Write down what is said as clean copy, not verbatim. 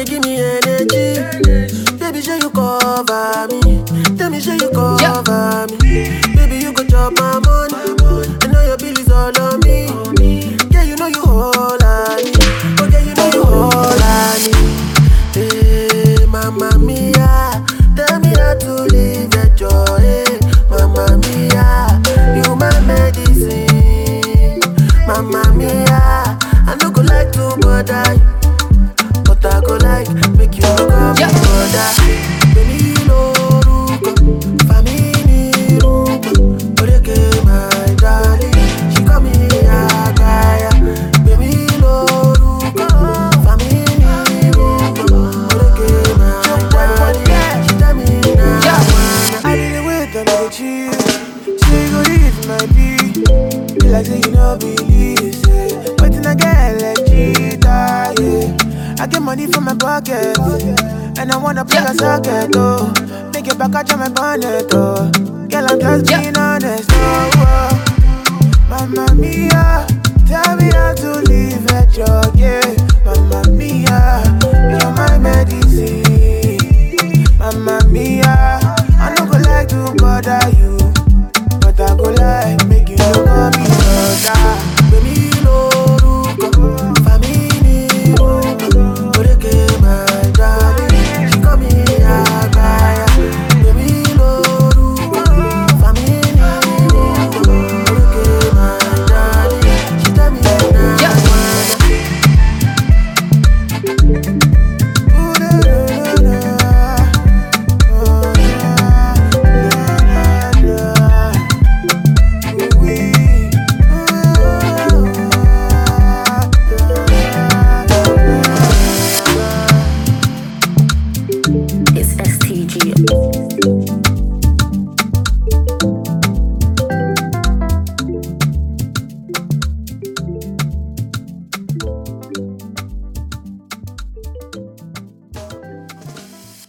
they give me energy. Baby, show you cover me. Tell me, show you cover me. Baby, you go chop my money. I know your bill is all on me. Yeah, you know you all I need. Oh, yeah, you know you all I need. Hey, Mamma Mia, tell me how to live your joy. Mamma Mia, you my medicine. Mamma Mia, I no go like to bother you, but I go like make you go come brother. Baby, no ruko, family ruko, oreke my darling. She call me Agaya. Baby, no ruko, family ruko, oreke my darling. She tell me now. I did it with another chill. Say go this my be. Be like say you no believe, say. But then I get like cheetah, yeah. I get money from my pocket, and I wanna play a socket, oh. Make it back out my bonnet, oh. Girl, I'm just being honest, oh, oh. Mamma Mia, tell me how to live at your, yeah. Mamma Mia, you're my medicine.